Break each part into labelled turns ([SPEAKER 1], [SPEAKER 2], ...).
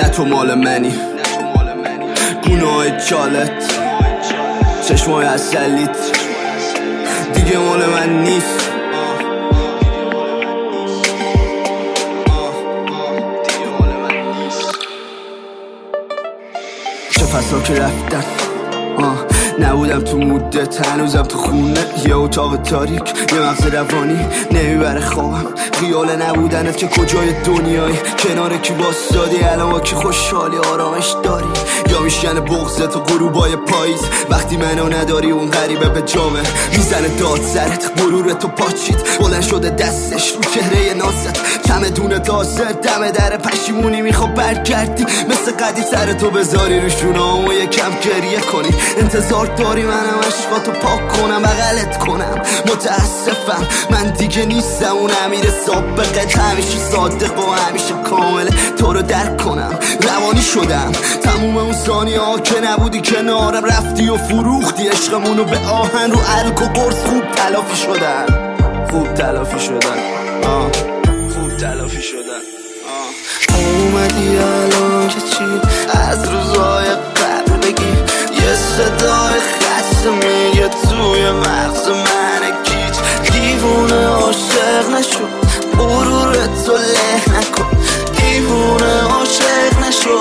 [SPEAKER 1] تو مال منی، گناه چالت، چشمای اصلیت دیگه مال من نیست. چه فصلا که رفتن نبودم تو مدت، هنوزم تو خونه یه اتاق تاریک، یه مغز روانی نمیبره خوابم. خیال نبودنت که کجای دنیایی، کنار کی واسادی الان با کی خوشحالی آرامش داری، یا میشکنه بغضت و غروبای پاییز وقتی منو نداری. اون غریبه به جامه میزنه داد سرت، غرورتو پاچید بلند شده دستش رو چهره نازت، چمدون تازه دم در پشیمونی میخواد برگردی مثل قدی سرتو بذاری روشونام و یکم گریه کنی. انتظار داری منم عشقاتو پاک کنم بغلت کنم. متاسفم من دیگه نیستم اون امیر سابقت، همیشه صادق و همیشه کامل تو رو درک کنم. روانی شدم تموم اون ثانیه ها که نبودی کنارم، رفتی و فروختی عشقمونو به آهن، رو الک و قرص خوب تلافی شدن، خوب تلافی شدن، خوب تلافی شدن. اومدی الان که چی از روزای قبل بگی، یه صدای خسته میگه توی مغز من گیج، دیوونه عاشق نشو غرورتو له نکن، دیوونه عاشق نشو.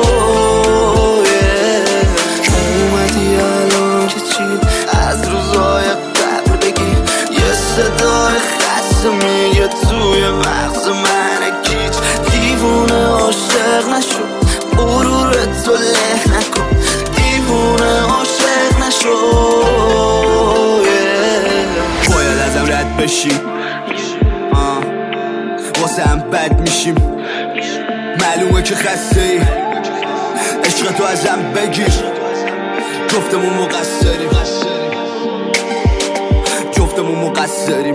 [SPEAKER 1] اومدی الان که چی از روزای قبل بگی، یه صدای خسته میگه توی مغز من گیج، دیوونه عاشق نشو غرورتو له نکن، دیوونه عاشق نشو. باید ازم رد بشیم واسه هم بد میشیم، معلومه که خسته ای عشق تو ازم بگیر، جفتمون مقصریم، جفتمون مقصریم.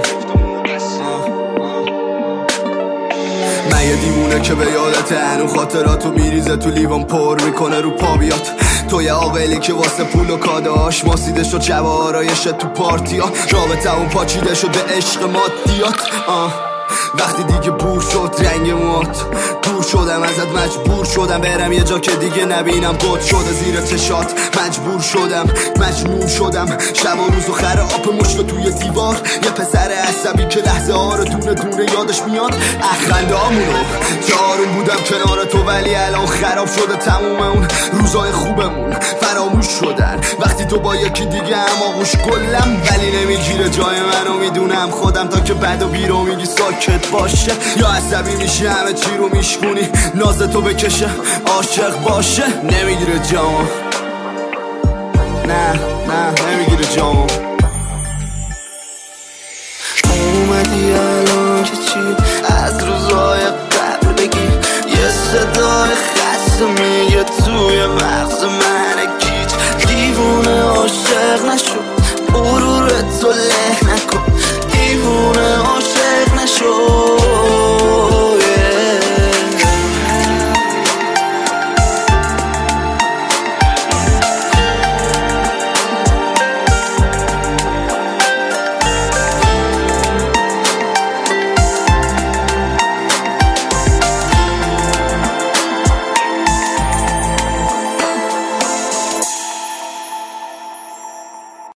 [SPEAKER 1] من یه دیوونه که به یادت هنو خاطراتو میریزه تو لیوان پر میکنه رو پا بیاد، تو یه عاقلی که واسه پول و کاداش ماسیده شد شب آرایشت تو پارتیا، رابطه اون پاچیده شد به عشق مادیات. وقتی دیگه بور شد رنگ موات، دور شدم ازت، مجبور شدم برم یه جا که دیگه نبینم، بود شده زیر چشات، مجبور شدم مجنون شدم، شب و روز و خراب مشت توی دیوار، یه پسر عصبی که لحظه ها رو دونه دونه یادش میاد، اخنده هامونو که آروم بودم کنار تو، ولی الان خراب شده تموم اون روزای خوبمون فراموش شدن، وقتی تو با یکی دیگه هم آغوش گلم، ولی نمیگیره جای منو میدونم خودم، تا که بد و بیرو میگی ساکت باشه، یا عصبی میشی همه چی رو میشکونی ناز تو بکشه عاشق باشه، نمیگیره جامو، نه نمیگیره